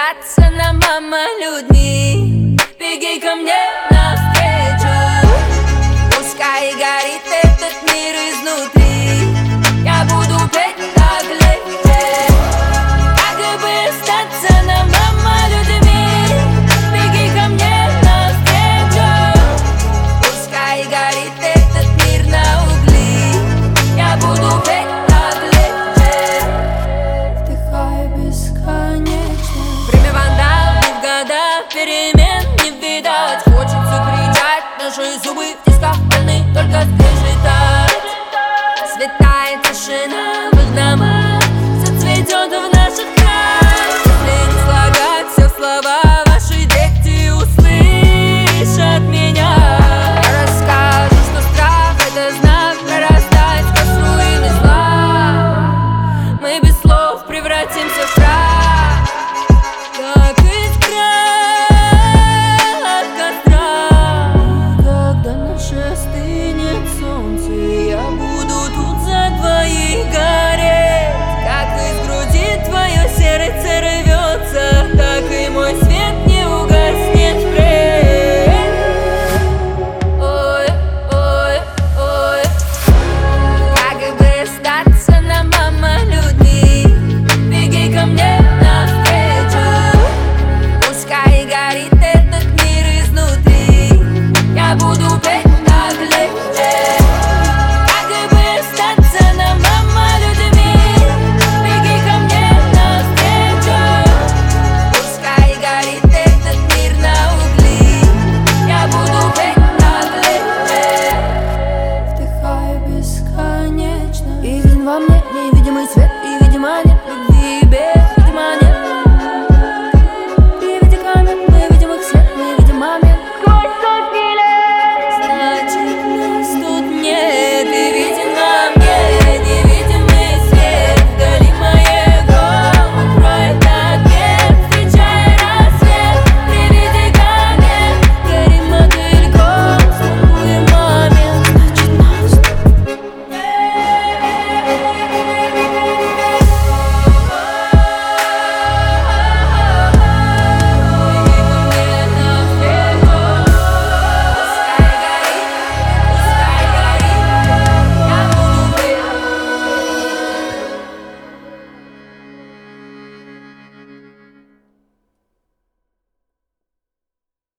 остаться нам, мама, людьми. Беги ко мне навстречу, пускай горит этот мир изнутри. Я буду петь так легче, как бы остаться нам, мама, людьми. Беги ко мне навстречу, пускай горит этот мир на угли. Я буду петь так легче, вдыхай бесконечно. Время вандал, не в года перемен не видать. Хочется кричать, наши зубы в тисках больны, только скрежетать. Светает тишина в их домах, все цветет в наших крах. Если не слагать все слова, ваши дети услышат меня. Я расскажу, что страх — это знак прорастать сквозь руины зла. Мы без слов превратимся в прах, как искра от костра. Когда наше остынет солнце, я буду тут за двоих гореть. Как из груди твое сердце рвется, так и мой свет не угаснет впредь. Ой, ой, ой, как бы остаться нам, мама, людьми. Беги ко мне навстречу, пускай горит этот мир изнутри. Я буду петь так легче, как бы остаться нам, мама, людьми. Беги ко мне навстречу, пускай горит этот мир на угли. Я буду петь так легче, вдыхай бесконечно. И виден во мне невидимый свет.